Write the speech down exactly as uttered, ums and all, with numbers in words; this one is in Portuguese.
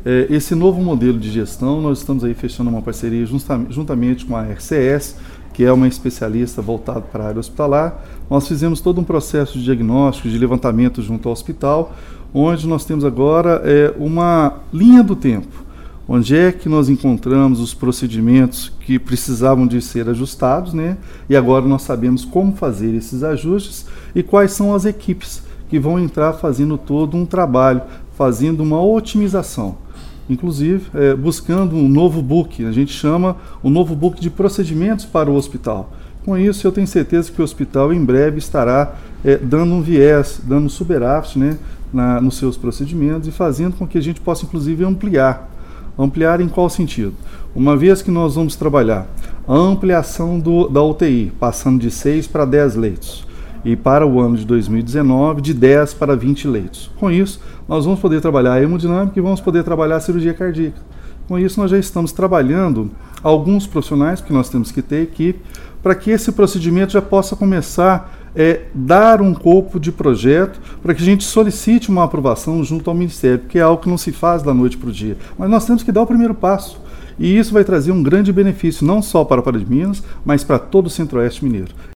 é, esse novo modelo de gestão. Nós estamos aí fechando uma parceria juntamente, juntamente com a R C S, que é uma especialista voltada para a área hospitalar. Nós fizemos todo um processo de diagnóstico, de levantamento junto ao hospital, onde nós temos agora é, uma linha do tempo. Onde é que nós encontramos os procedimentos que precisavam de ser ajustados, né? E agora nós sabemos como fazer esses ajustes e quais são as equipes que vão entrar fazendo todo um trabalho, fazendo uma otimização. Inclusive, é, buscando um novo book, a gente chama o novo book de procedimentos para o hospital. Com isso, eu tenho certeza que o hospital em breve estará é, dando um viés, dando um superávit, né, na, nos seus procedimentos e fazendo com que a gente possa, inclusive, ampliar. Ampliar em qual sentido? Uma vez que nós vamos trabalhar a ampliação do, da U T I, passando de seis para dez leitos, e para o ano de dois mil e dezenove, de dez para vinte leitos. Com isso, nós vamos poder trabalhar a hemodinâmica e vamos poder trabalhar a cirurgia cardíaca. Com isso, nós já estamos trabalhando alguns profissionais, porque nós temos que ter equipe, para que esse procedimento já possa começar a é, dar um corpo de projeto para que a gente solicite uma aprovação junto ao Ministério, porque é algo que não se faz da noite para o dia. Mas nós temos que dar o primeiro passo. E isso vai trazer um grande benefício, não só para a Pará de Minas, mas para todo o Centro-Oeste mineiro.